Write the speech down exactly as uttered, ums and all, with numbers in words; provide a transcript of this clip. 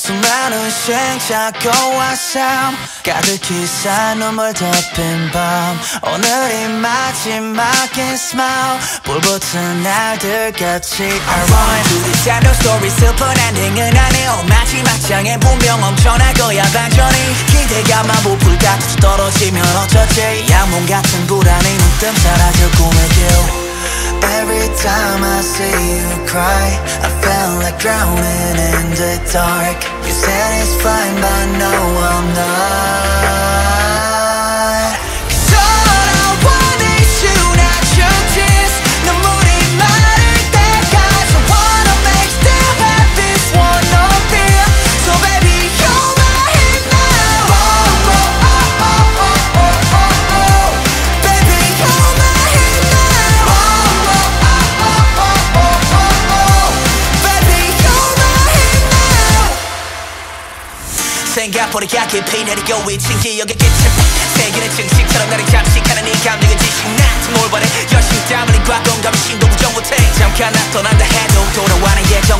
수많은 시행착오와 삶 가득히 쌓인 눈물 덮인 밤 오늘이 마지막인 smile 불붙은 날들같이 Alright 둘이 sad no story 슬픈 엔딩은 아니오 마지막 장에 분명 엄청날 거야 반전이 기대감만 부풀 닫혀서 떨어지면 어쩌지 양몸 같은 불안이 문득 사라져 꿈의 길 Every time I see you cry I feel like drowning in the dark You said it's fine but no I'm not Cause all I want is you not your tears 눈물이 마를 때까지 I wanna make still have this one up here So baby you're my hit now oh, oh, oh, oh, oh, oh, oh, oh. Baby you're my hit now oh, oh, oh, oh, oh, oh, oh. Baby you're my hit now 생각보다 깊이 내리고 있진 기억의 끝은 세계는 증식처럼 나를 잠식하는 이 감정은 지식 나한테 뭘 바래 열심히 땀 흘린 과거감이 신도 부정 못해 잠깐 나떠난다 해도 돌아와는 예정